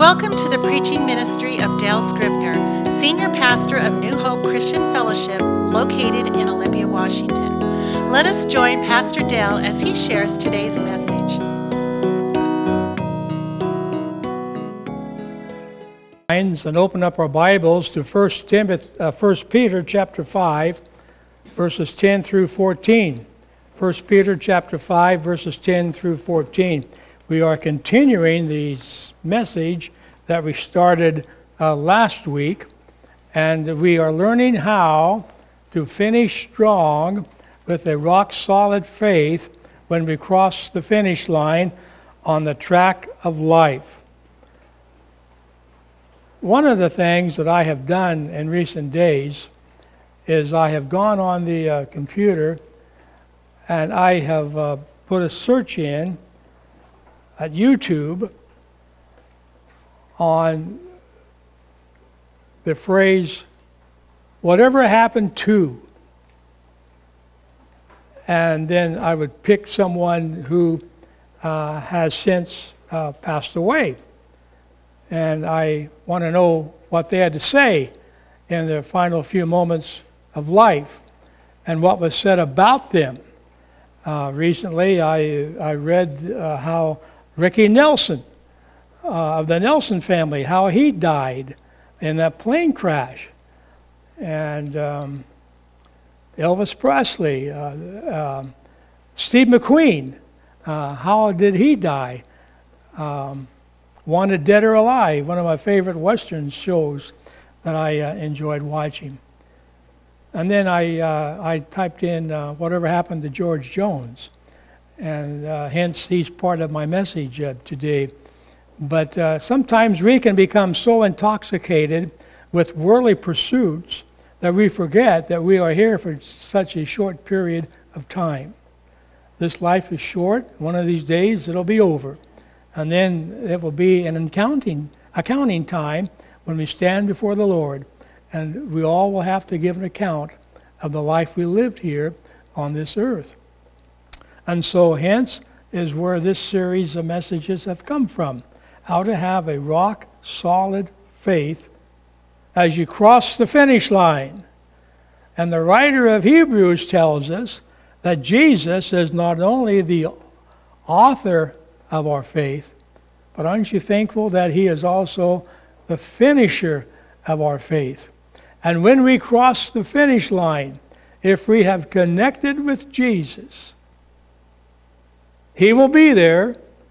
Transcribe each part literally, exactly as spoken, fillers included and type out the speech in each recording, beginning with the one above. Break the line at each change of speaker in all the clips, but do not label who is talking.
Welcome to the preaching ministry of Dale Scribner, Senior Pastor of New Hope Christian Fellowship, located in Olympia, Washington. Let us join Pastor Dale as he shares today's message.
And open up our Bibles to First Timothy, uh, First Peter chapter five, verses ten through fourteen. First Peter chapter five, verses ten through fourteen. We are continuing the message that we started uh, last week, and we are learning how to finish strong with a rock-solid faith when we cross the finish line on the track of life. One of the things that I have done in recent days is I have gone on the uh, computer and I have uh, put a search in at YouTube on the phrase, whatever happened to. And then I would pick someone who uh, has since uh, passed away. And I want to know what they had to say in their final few moments of life and what was said about them. Uh, recently, I, I read uh, how Ricky Nelson, uh, of the Nelson family, how he died in that plane crash. And um, Elvis Presley, uh, uh, Steve McQueen, uh, how did he die? Um, Wanted Dead or Alive, one of my favorite Western shows that I uh, enjoyed watching. And then I, uh, I typed in uh, whatever happened to George Jones. And uh, hence he's part of my message uh, today. But uh, sometimes we can become so intoxicated with worldly pursuits that we forget that we are here for such a short period of time. This life is short. One of these days it'll be over. And then it will be an accounting, accounting time when we stand before the Lord. And we all will have to give an account of the life we lived here on this earth. And so hence is where this series of messages have come from. How to have a rock-solid faith as you cross the finish line. And the writer of Hebrews tells us that Jesus is not only the author of our faith, but aren't you thankful that he is also the finisher of our faith? And when we cross the finish line, if we have connected with Jesus, he will be there,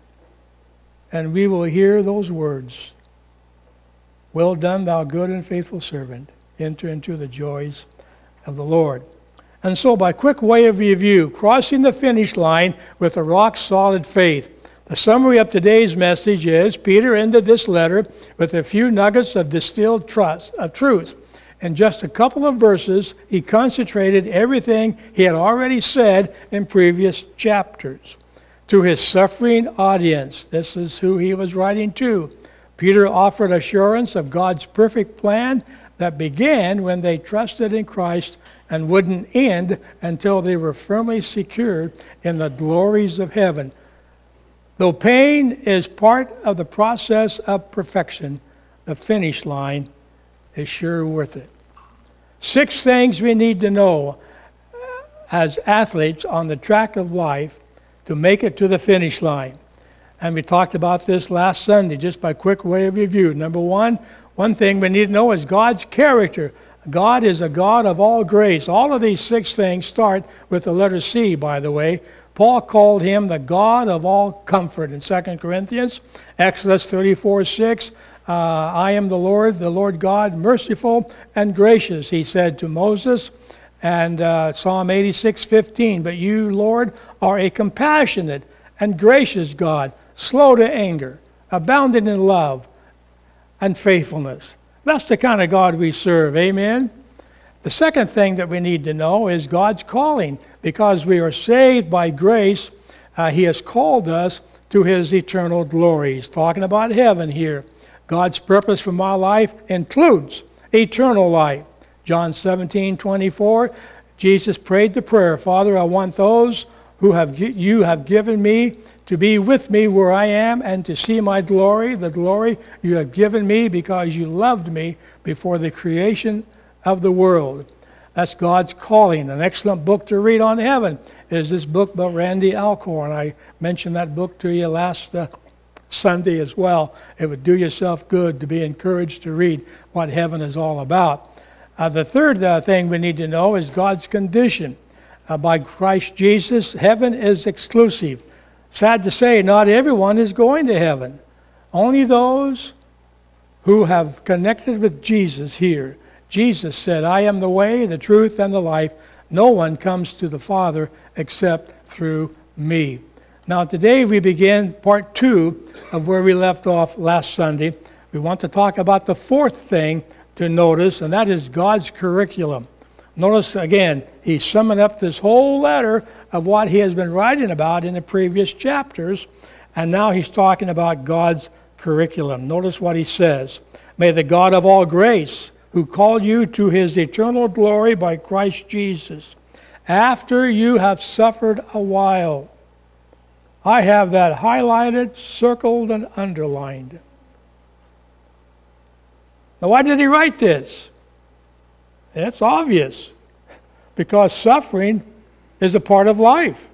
and we will hear those words, "Well done, thou good and faithful servant. Enter into the joys of the Lord." And so by quick way of review, crossing the finish line with a rock-solid faith. The summary of today's message is, Peter ended this letter with a few nuggets of distilled trust, of truth. In just a couple of verses, he concentrated everything he had already said in previous chapters. To his suffering audience, this is who he was writing to, Peter offered assurance of God's perfect plan that began when they trusted in Christ and wouldn't end until they were firmly secured in the glories of heaven. Though pain is part of the process of perfection, the finish line is sure worth it. Six things we need to know as athletes on the track of life to make it to the finish line. And we talked about this last Sunday, just by quick way of review. Number one, one thing we need to know is God's character. God is a God of all grace. All of these six things start with the letter C, by the way. Paul called him the God of all comfort in Second Corinthians. Exodus thirty-four six, uh, I am the Lord, the Lord God, merciful and gracious, he said to Moses. And uh, Psalm eighty-six fifteen, but you, Lord, are a compassionate and gracious God, slow to anger, abounding in love and faithfulness. That's the kind of God we serve, amen? The second thing that we need to know is God's calling. Because we are saved by grace, uh, he has called us to his eternal glory. He's talking about heaven here. God's purpose for my life includes eternal life. John seventeen twenty-four, Jesus prayed the prayer, Father, I want those who have you have given me to be with me where I am and to see my glory, the glory you have given me because you loved me before the creation of the world. That's God's calling. An excellent book to read on heaven is this book by Randy Alcorn. I mentioned that book to you last uh, Sunday as well. It would do yourself good to be encouraged to read what heaven is all about. Uh, the third uh, thing we need to know is God's condition. Uh, by Christ Jesus, heaven is exclusive. Sad to say, not everyone is going to heaven. Only those who have connected with Jesus here. Jesus said, I am the way, the truth, and the life. No one comes to the Father except through me. Now today we begin part two of where we left off last Sunday. We want to talk about the fourth thing to notice, and that is God's curriculum. Notice again, he's summing up this whole letter of what he has been writing about in the previous chapters, and now he's talking about God's curriculum. Notice what he says. May the God of all grace, who called you to his eternal glory by Christ Jesus, after you have suffered a while. I have that highlighted, circled, and underlined. Now, why did he write this? It's obvious, because suffering is a part of life.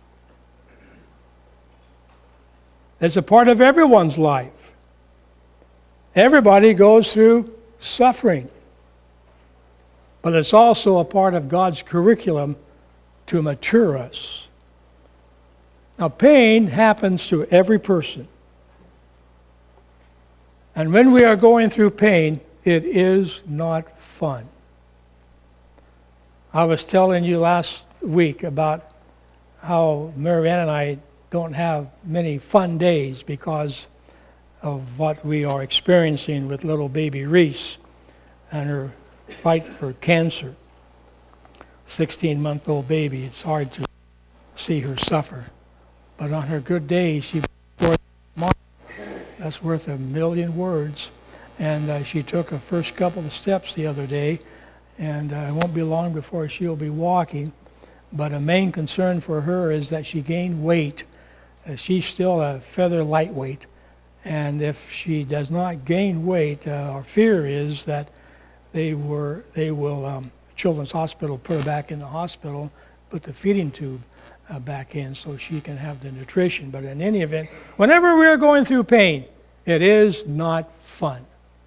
It's a part of everyone's life. Everybody goes through suffering. But it's also a part of God's curriculum to mature us. Now, pain happens to every person. And when we are going through pain, it is not fun. I was telling you last week about how Marianne and I don't have many fun days because of what we are experiencing with little baby Reese and her fight for cancer. sixteen-month-old baby, it's hard to see her suffer. But on her good days, she worth that's worth a million words. And uh, she took her first couple of steps the other day, and uh, it won't be long before she'll be walking. But a main concern for her is that she gained weight. Uh, she's still a feather lightweight. And if she does not gain weight, uh, our fear is that they were they will, um, Children's Hospital, put her back in the hospital, put the feeding tube uh, back in so she can have the nutrition. But in any event, whenever we're going through pain, it is not fun.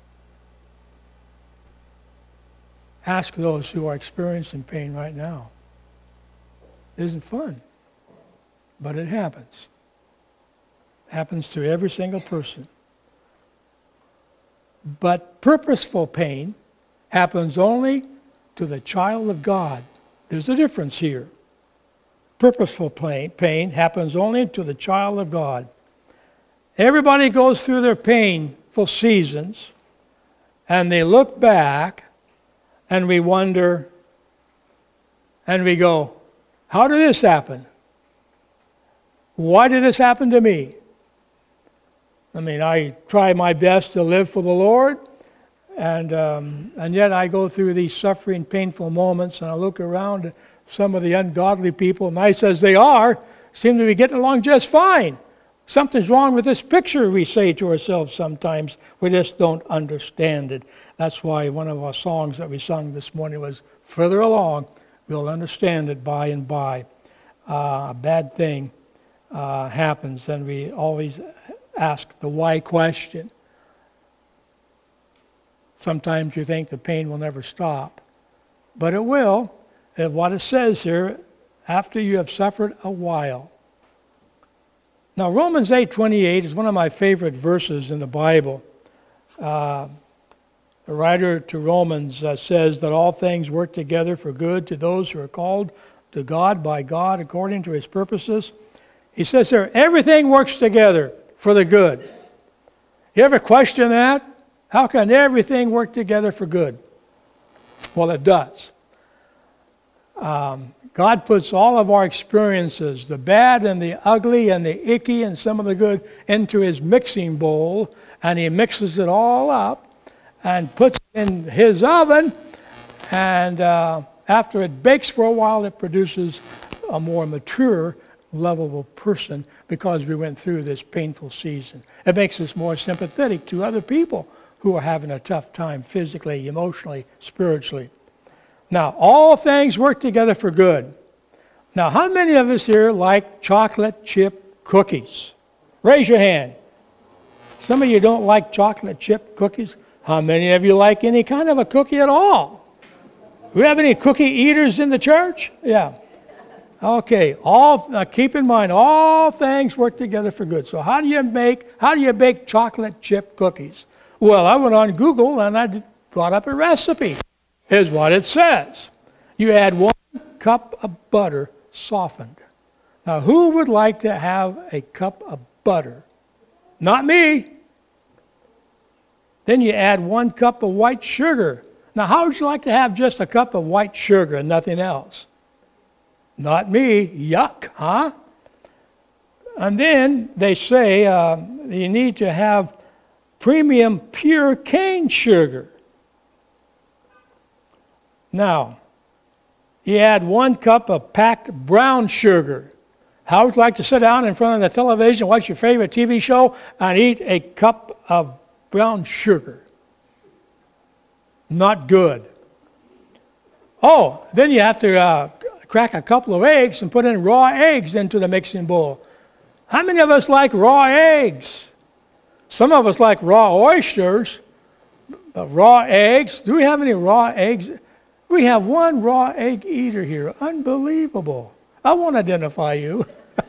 Ask those who are experiencing pain right now. It isn't fun, but it happens. It happens to every single person. But purposeful pain happens only to the child of God. There's a difference here. Purposeful pain, pain happens only to the child of God. Everybody goes through their painful seasons, and they look back, and we wonder, and we go, how did this happen? Why did this happen to me? I mean, I try my best to live for the Lord, and um, and yet I go through these suffering, painful moments, and I look around at some of the ungodly people, nice as they are, seem to be getting along just fine. Something's wrong with this picture, we say to ourselves sometimes. We just don't understand it. That's why one of our songs that we sung this morning was, further along, we'll understand it by and by. Uh, a bad thing uh, happens, and we always ask the why question. Sometimes you think the pain will never stop, but it will. And what it says here, after you have suffered a while. Now, Romans eight twenty-eight is one of my favorite verses in the Bible. Uh, the writer to Romans uh, says that all things work together for good to those who are called to God by God according to his purposes. He says there, everything works together for the good. You ever question that? How can everything work together for good? Well, it does. Um, God puts all of our experiences, the bad and the ugly and the icky and some of the good, into his mixing bowl, and he mixes it all up and puts it in his oven, and uh, after it bakes for a while, it produces a more mature, lovable person because we went through this painful season. It makes us more sympathetic to other people who are having a tough time physically, emotionally, spiritually. Now, all things work together for good. Now, how many of us here like chocolate chip cookies? Raise your hand. Some of you don't like chocolate chip cookies. How many of you like any kind of a cookie at all? Do we have any cookie eaters in the church? Yeah. Okay. All now keep in mind, all things work together for good. So how do you make how do you bake chocolate chip cookies? Well, I went on Google and I brought up a recipe. Here's what it says. You add one cup of butter softened. Now, who would like to have a cup of butter? Not me. Then you add one cup of white sugar. Now, how would you like to have just a cup of white sugar and nothing else? Not me. Yuck, huh? And then they say uh, you need to have premium pure cane sugar. Now, you add one cup of packed brown sugar. How would you like to sit down in front of the television, watch your favorite T V show, and eat a cup of brown sugar? Not good. Oh, then you have to uh, crack a couple of eggs and put in raw eggs into the mixing bowl. How many of us like raw eggs? Some of us like raw oysters, but raw eggs. Do we have any raw eggs? We have one raw egg eater here. Unbelievable. I won't identify you.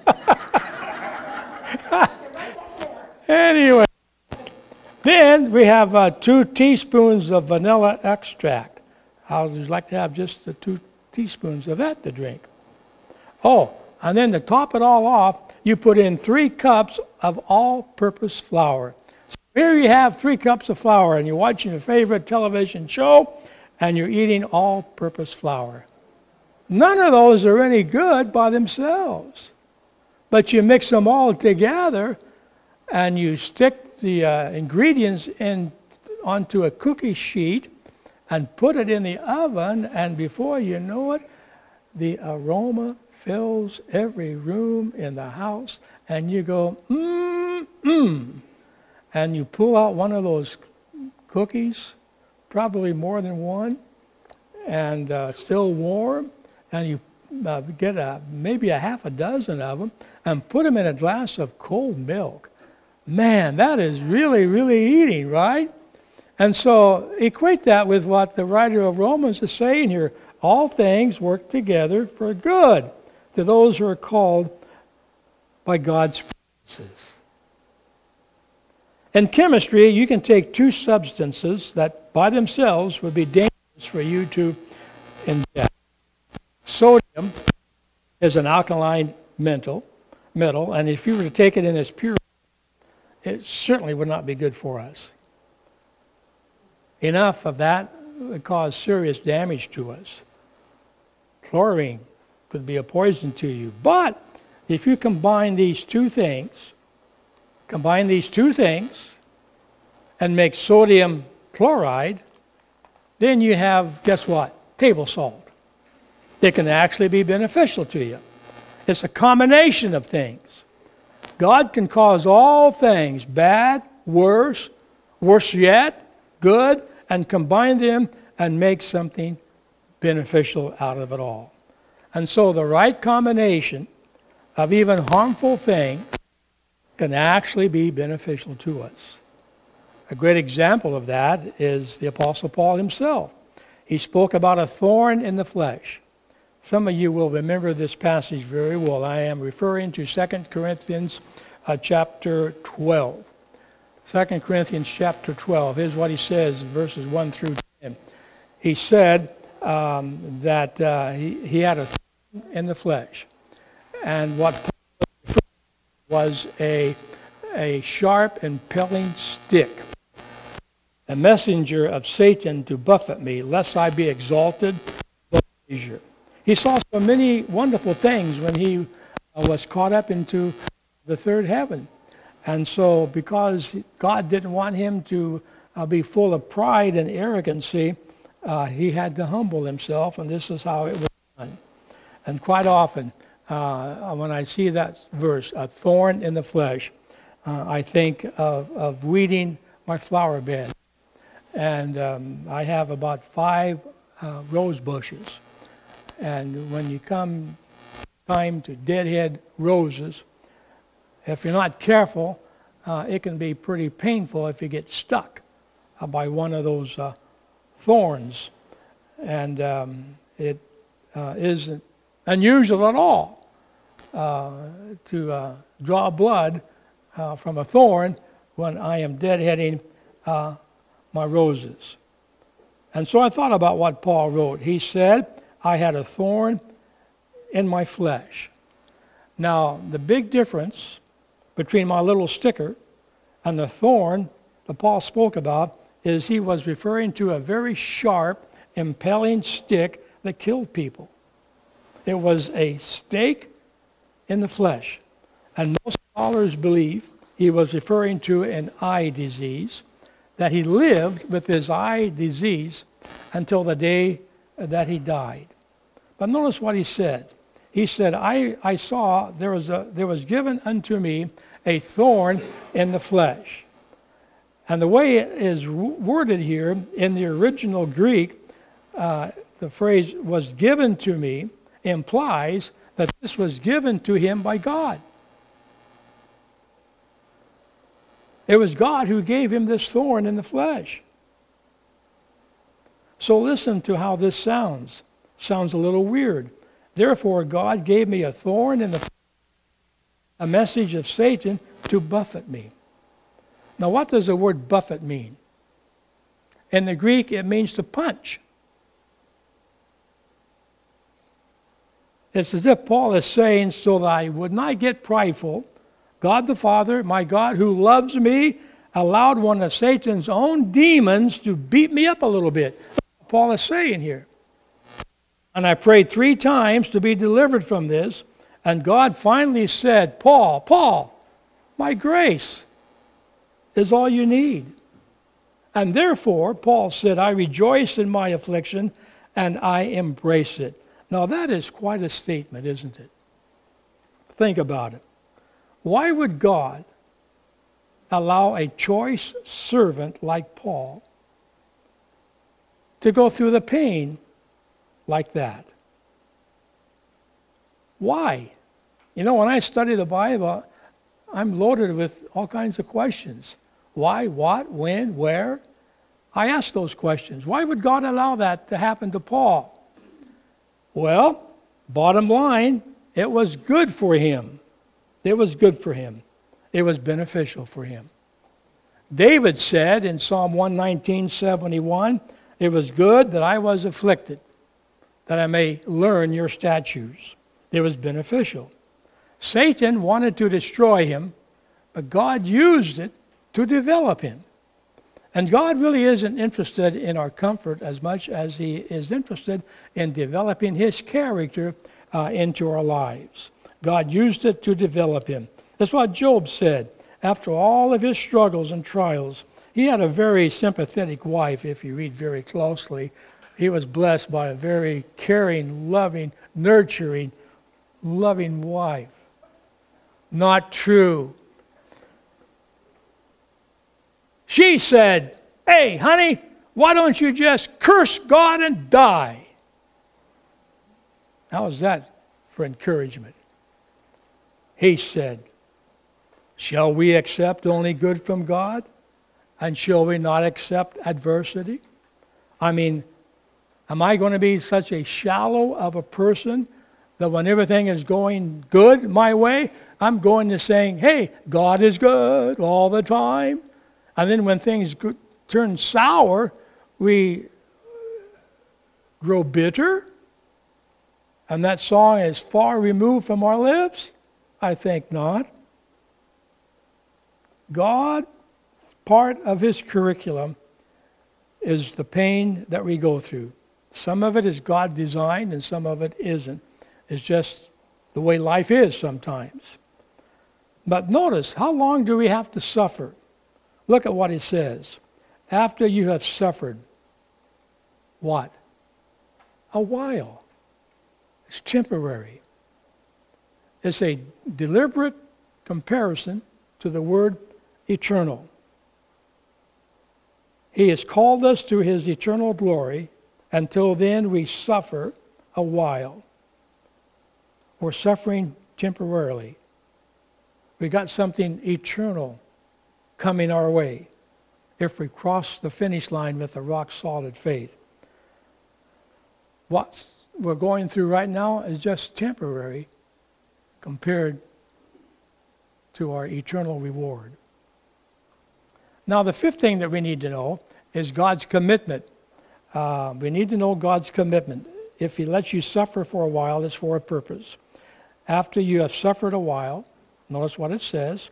Anyway, then we have uh, two teaspoons of vanilla extract. How would you like to have just the two teaspoons of that to drink? Oh, and then to top it all off, you put in three cups of all-purpose flour. So here you have three cups of flour, and you're watching your favorite television show, and you're eating all-purpose flour. None of those are any good by themselves. But you mix them all together, and you stick the uh, ingredients in onto a cookie sheet and put it in the oven, and before you know it, the aroma fills every room in the house, and you go, mmm, mmm. And you pull out one of those cookies, probably more than one, and uh, still warm, and you uh, get a, maybe a half a dozen of them and put them in a glass of cold milk. Man, that is really, really eating, right? And so equate that with what the writer of Romans is saying here. All things work together for good to those who are called by God's purposes. In chemistry, you can take two substances that by themselves would be dangerous for you to ingest. Sodium is an alkaline metal, metal, and if you were to take it in its pure, it certainly would not be good for us. Enough of that would cause serious damage to us. Chlorine could be a poison to you. But if you combine these two things, combine these two things and make sodium chloride, then you have, guess what? Table salt. It can actually be beneficial to you. It's a combination of things. God can cause all things, bad, worse, worse yet, good, and combine them and make something beneficial out of it all. And so the right combination of even harmful things can actually be beneficial to us. A great example of that is the Apostle Paul himself. He spoke about a thorn in the flesh. Some of you will remember this passage very well. I am referring to Second Corinthians uh, chapter twelve. Second Corinthians chapter twelve. Here's what he says in verses one through ten. He said um, that uh, he, he had a thorn in the flesh. And what Paul was a, a sharp impelling stick, a messenger of Satan to buffet me, lest I be exalted by pleasure. He saw so many wonderful things when he uh, was caught up into the third heaven. And so because God didn't want him to uh, be full of pride and arrogancy, uh, he had to humble himself, and this is how it was done. And quite often, uh, when I see that verse, a thorn in the flesh, uh, I think of, of weeding my flower bed. And um, I have about five uh, rose bushes. And when you come time to deadhead roses, if you're not careful, uh, it can be pretty painful if you get stuck uh, by one of those uh, thorns. And um, it uh, isn't unusual at all uh, to uh, draw blood uh, from a thorn when I am deadheading uh, my roses. And so I thought about what Paul wrote. He said, I had a thorn in my flesh. Now, the big difference between my little sticker and the thorn that Paul spoke about is he was referring to a very sharp, impelling stick that killed people. It was a stake in the flesh. And most scholars believe he was referring to an eye disease, that he lived with his eye disease until the day that he died. But notice what he said. He said, I, I saw there was, a, there was given unto me a thorn in the flesh. And the way it is worded here in the original Greek, uh, the phrase was given to me implies that this was given to him by God. It was God who gave him this thorn in the flesh. So listen to how this sounds. Sounds a little weird. Therefore, God gave me a thorn in the flesh, a message of Satan to buffet me. Now, what does the word buffet mean? In the Greek, it means to punch. It's as if Paul is saying, so that I would not get prideful, God the Father, my God who loves me, allowed one of Satan's own demons to beat me up a little bit. Paul is saying here. And I prayed three times to be delivered from this, and God finally said, Paul, Paul, my grace is all you need. And therefore, Paul said, I rejoice in my affliction, and I embrace it. Now that is quite a statement, isn't it? Think about it. Why would God allow a choice servant like Paul to go through the pain like that? Why? You know, when I study the Bible, I'm loaded with all kinds of questions. Why, what, when, where? I ask those questions. Why would God allow that to happen to Paul? Well, bottom line, it was good for him. It was good for him. It was beneficial for him. David said in Psalm one nineteen, seventy-one, it was good that I was afflicted, that I may learn your statutes. It was beneficial. Satan wanted to destroy him, but God used it to develop him. And God really isn't interested in our comfort as much as he is interested in developing his character uh, into our lives. God used it to develop him. That's what Job said. After all of his struggles and trials, he had a very sympathetic wife, if you read very closely. He was blessed by a very caring, loving, nurturing, loving wife. Not true. She said, hey, honey, why don't you just curse God and die? How's that for encouragement? He said, shall we accept only good from God? And shall we not accept adversity? I mean, am I going to be such a shallow of a person that when everything is going good my way, I'm going to saying, hey, God is good all the time. And then when things go- turn sour, we grow bitter? And that song is far removed from our lips? I think not. God, part of his curriculum is the pain that we go through. Some of it is God designed and some of it isn't. It's just the way life is sometimes. But notice, how long do we have to suffer? Look at what he says. After you have suffered, what? A while. It's temporary. It's a deliberate comparison to the word eternal. He has called us to his eternal glory. Until then, we suffer a while. We're suffering temporarily. We got something eternal coming our way if we cross the finish line with a rock-solid faith. What we're going through right now is just temporary compared to our eternal reward. Now, the fifth thing that we need to know is God's commitment. Uh, we need to know God's commitment. If he lets you suffer for a while, it's for a purpose. After you have suffered a while, notice what it says: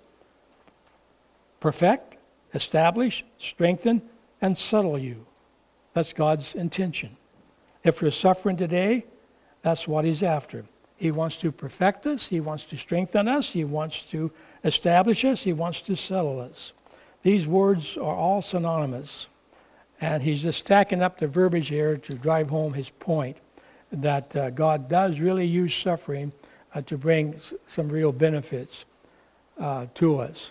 perfect, establish, strengthen, and settle you. That's God's intention. If we're suffering today, that's what he's after. He wants to perfect us. He wants to strengthen us. He wants to establish us. He wants to settle us. These words are all synonymous. And he's just stacking up the verbiage here to drive home his point that uh, God does really use suffering uh, to bring s- some real benefits uh, to us.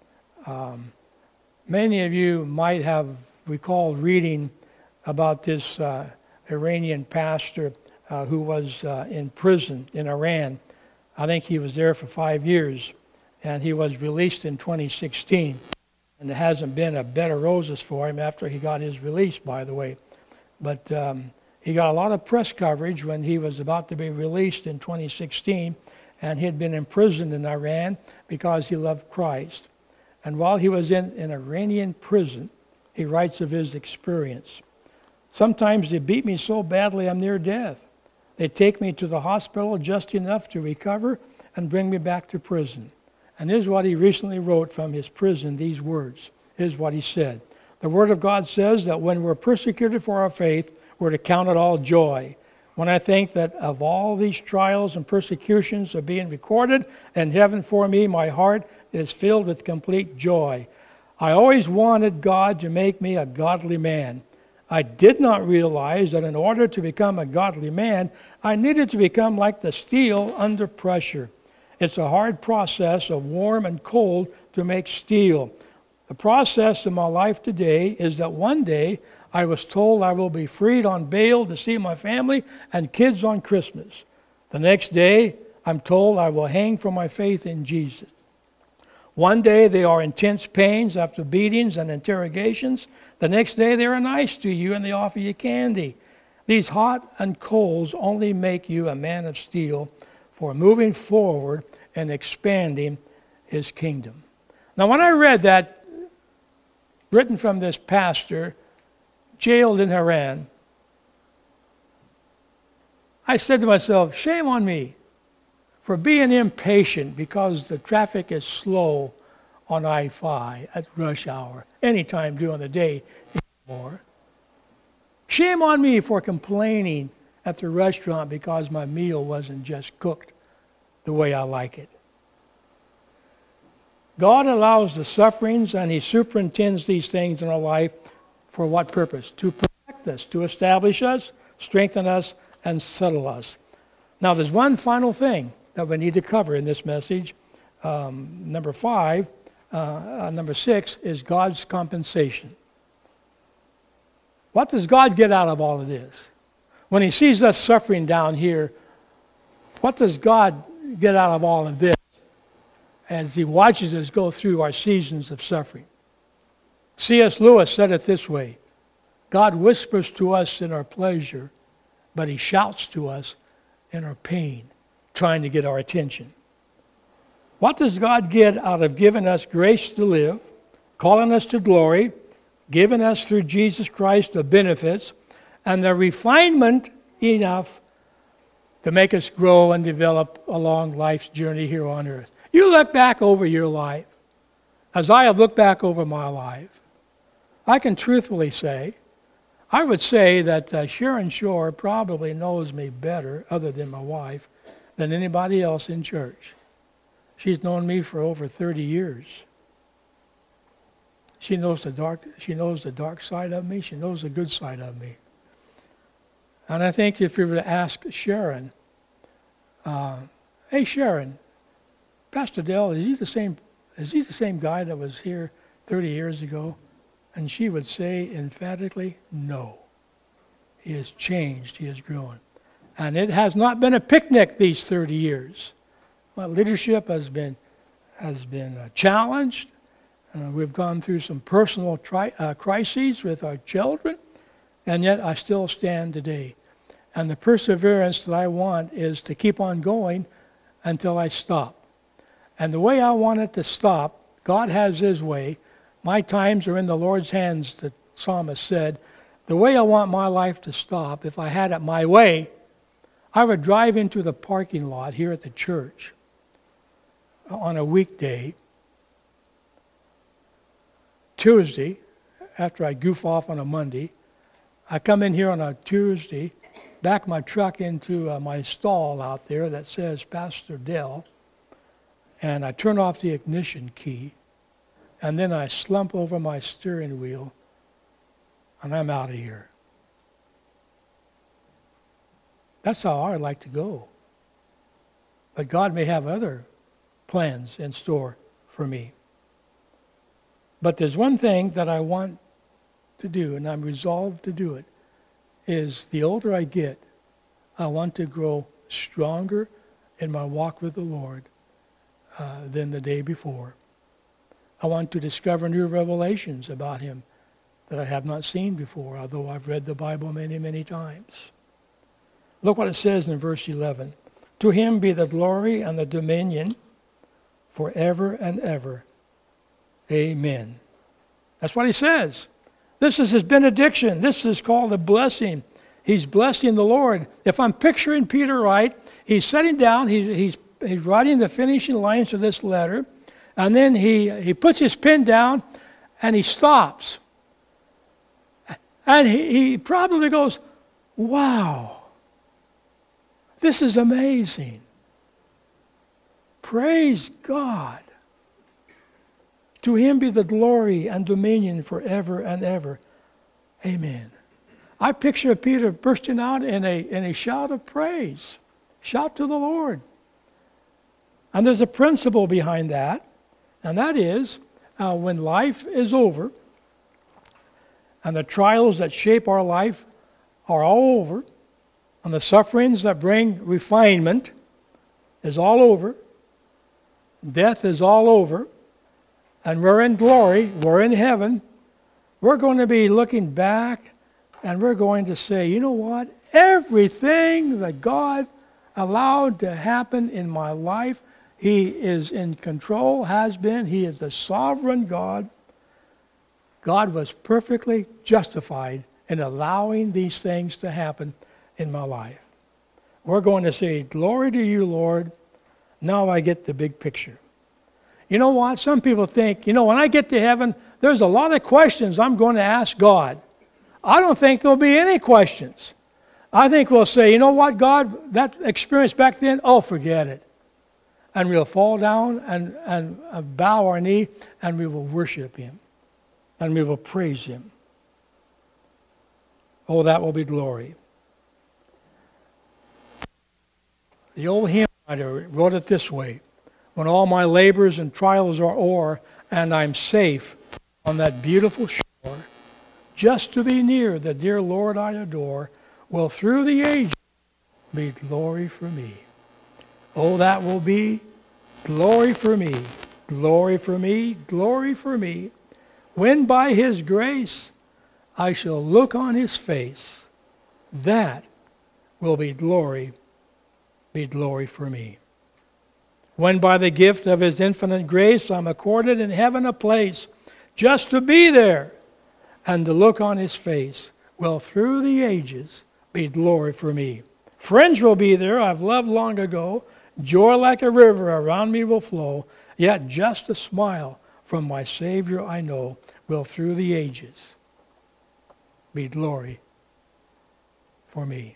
Um, many of you might have recalled reading about this uh, Iranian pastor uh, who was uh, in prison in Iran. I think he was there for five years, and he was released in twenty sixteen. And there hasn't been a bed of roses for him after he got his release, by the way. But um, he got a lot of press coverage when he was about to be released in twenty sixteen, and he had been imprisoned in Iran because he loved Christ. And while he was in an Iranian prison, he writes of his experience. Sometimes they beat me so badly I'm near death. They take me to the hospital just enough to recover and bring me back to prison. And here's what he recently wrote from his prison, these words. Here's what he said. The Word of God says that when we're persecuted for our faith, we're to count it all joy. When I think that of all these trials and persecutions are being recorded in heaven for me, my heart is filled with complete joy. I always wanted God to make me a godly man. I did not realize that in order to become a godly man, I needed to become like the steel under pressure. It's a hard process of warm and cold to make steel. The process in my life today is that one day I was told I will be freed on bail to see my family and kids on Christmas. The next day, I'm told I will hang for my faith in Jesus. One day they are intense pains after beatings and interrogations. The next day they are nice to you and they offer you candy. These hot and colds only make you a man of steel for moving forward and expanding his kingdom. Now, when I read that, written from this pastor, jailed in Iran, I said to myself, shame on me for being impatient because the traffic is slow on I five at rush hour, anytime during the day anymore. Shame on me for complaining at the restaurant because my meal wasn't just cooked the way I like it. God allows the sufferings and he superintends these things in our life for what purpose? To protect us, to establish us, strengthen us, and settle us. Now there's one final thing that we need to cover in this message. Um, number five, uh, uh, number six is God's compensation. What does God get out of all of this? When he sees us suffering down here, what does God get out of all of this as he watches us go through our seasons of suffering? C S Lewis said it this way: God whispers to us in our pleasure, but he shouts to us in our pain, trying to get our attention. What does God get out of giving us grace to live, calling us to glory, giving us through Jesus Christ the benefits, and the refinement enough to make us grow and develop along life's journey here on earth? You look back over your life, as I have looked back over my life, I can truthfully say, I would say that uh, Sharon Shore probably knows me better, other than my wife, than anybody else in church. She's known me for over thirty years. She knows the dark, she knows the dark side of me. She knows the good side of me. And I think if you were to ask Sharon, uh, hey Sharon, Pastor Dell, is he the same, is he the same guy that was here thirty years ago? And she would say emphatically, no. He has changed. He has grown. And it has not been a picnic these thirty years. My leadership has been, has been uh, challenged. Uh, we've gone through some personal tri- uh, crises with our children, and yet I still stand today. And the perseverance that I want is to keep on going until I stop. And the way I want it to stop, God has His way. My times are in the Lord's hands, the psalmist said. The way I want my life to stop, if I had it my way, I would drive into the parking lot here at the church on a weekday, Tuesday, after I goof off on a Monday. I come in here on a Tuesday, back my truck into uh, my stall out there that says Pastor Dell, and I turn off the ignition key, and then I slump over my steering wheel, and I'm out of here. That's how I'd like to go. But God may have other plans in store for me. But there's one thing that I want to do, and I'm resolved to do it, is the older I get, I want to grow stronger in my walk with the Lord uh, than the day before. I want to discover new revelations about Him that I have not seen before, although I've read the Bible many, many times. Look what it says in verse eleven. To Him be the glory and the dominion forever and ever. Amen. That's what He says. This is His benediction. This is called a blessing. He's blessing the Lord. If I'm picturing Peter right, he's sitting down, he's, he's, he's writing the finishing lines of this letter, and then he, he puts his pen down and he stops. And he, he probably goes, wow, this is amazing. Praise God. To Him be the glory and dominion forever and ever. Amen. I picture Peter bursting out in a, in a shout of praise. Shout to the Lord. And there's a principle behind that, and that is uh, when life is over and the trials that shape our life are all over, and the sufferings that bring refinement is all over, death is all over, and we're in glory, we're in heaven, we're going to be looking back and we're going to say, you know what? Everything that God allowed to happen in my life, He is in control, has been. He is the sovereign God. God was perfectly justified in allowing these things to happen in my life. We're going to say, glory to you, Lord. Now I get the big picture. You know what? Some people think, you know, when I get to heaven, there's a lot of questions I'm going to ask God. I don't think there'll be any questions. I think we'll say, you know what, God, that experience back then, oh, forget it. And we'll fall down and, and, and bow our knee, and we will worship Him. And we will praise Him. Oh, that will be glory. The old hymn writer wrote it this way: when all my labors and trials are o'er, and I'm safe on that beautiful shore, just to be near the dear Lord I adore, will through the ages be glory for me. Oh, that will be glory for me, glory for me, glory for me, when by His grace I shall look on His face. That will be glory, be glory for me. When by the gift of His infinite grace I'm accorded in heaven a place, just to be there and to look on His face, will through the ages be glory for me. Friends will be there I've loved long ago, joy like a river around me will flow, yet just a smile from my Savior I know will through the ages be glory for me.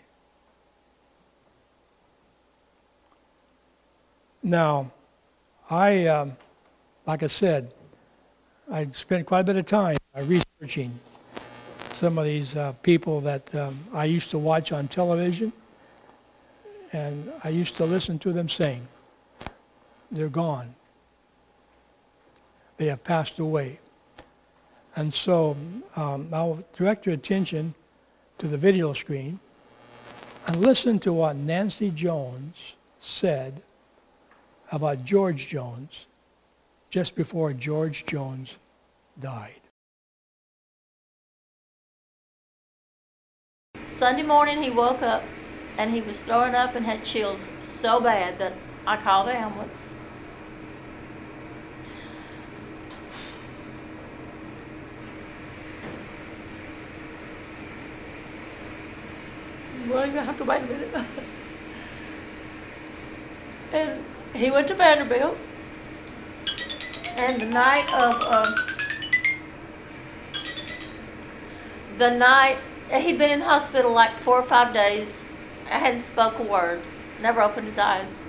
Now, I, um, like I said, I spent quite a bit of time researching some of these uh, people that um, I used to watch on television, and I used to listen to them sing. they're gone. They have passed away. And so um, I'll direct your attention to the video screen and listen to what Nancy Jones said about George Jones just before George Jones died.
Sunday morning he woke up and he was throwing up and had chills so bad that I called the ambulance. Well, you're going to have to wait a minute. And he went to Vanderbilt. And the night of, uh, the night, he'd been in the hospital like four or five days. I hadn't spoke a word. Never opened his eyes.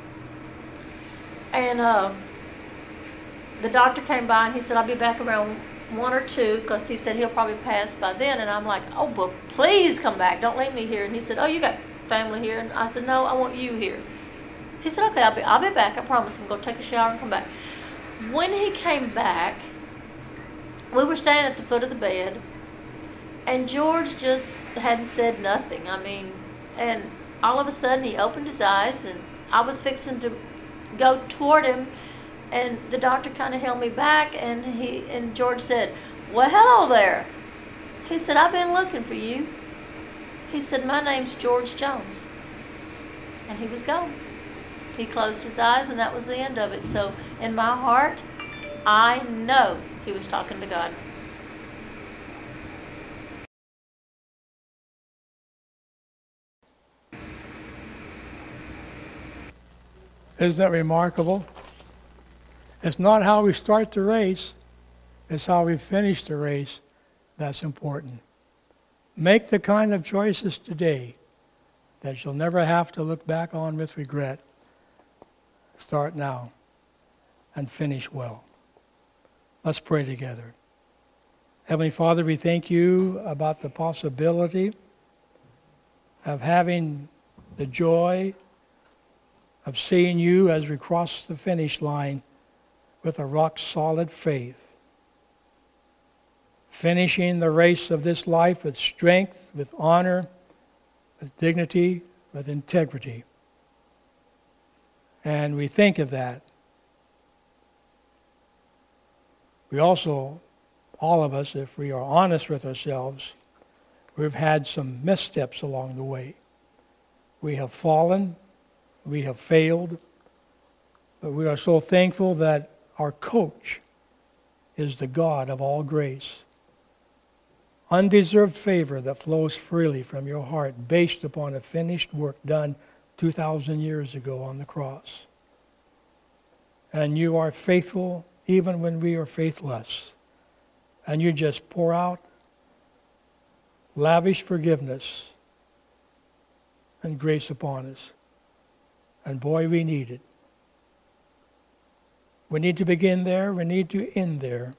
And uh, the doctor came by and he said, I'll be back around one or two, because he said he'll probably pass by then. And I'm like, oh, but please come back. Don't leave me here. And he said, oh, you got family here? And I said, no, I want you here. He said, okay, I'll be, I'll be back. I promise. I'm going to take a shower and come back. When he came back, we were standing at the foot of the bed, and George just hadn't said nothing. I mean, and all of a sudden he opened his eyes, and I was fixing to go toward him, and the doctor kind of held me back, and he and George said, well, hello there. He said, I've been looking for you. He said, my name's George Jones. And he was gone. He closed his eyes, and that was the end of it. So in my heart, I know he was talking to God.
Isn't that remarkable? It's not how we start the race, it's how we finish the race that's important. Make the kind of choices today that you'll never have to look back on with regret. Start now and finish well. Let's pray together. Heavenly Father, we thank you about the possibility of having the joy of seeing you as we cross the finish line with a rock-solid faith, finishing the race of this life with strength, with honor, with dignity, with integrity. And we think of that. We also, all of us, if we are honest with ourselves, we've had some missteps along the way. We have fallen, we have failed, but we are so thankful that our coach is the God of all grace. Undeserved favor that flows freely from your heart based upon a finished work done two thousand years ago on the cross. And you are faithful even when we are faithless. And you just pour out lavish forgiveness and grace upon us. And boy, we need it. We need to begin there. We need to end there.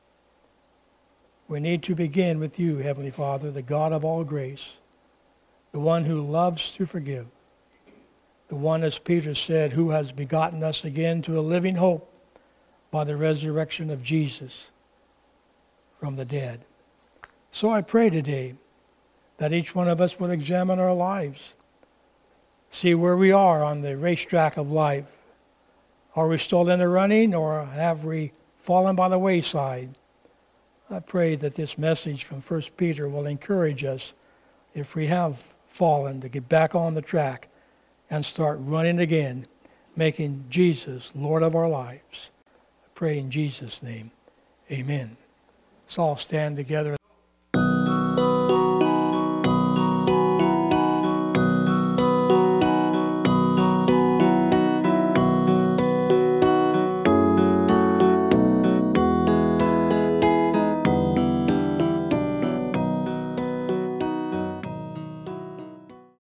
We need to begin with you, Heavenly Father, the God of all grace, the one who loves to forgive, the one, as Peter said, who has begotten us again to a living hope by the resurrection of Jesus from the dead. So I pray today that each one of us will examine our lives, see where we are on the racetrack of life. Are we still in the running, or have we fallen by the wayside? I pray that this message from First Peter will encourage us, if we have fallen, to get back on the track and start running again, making Jesus Lord of our lives. I pray in Jesus' name. Amen. Let's all stand together.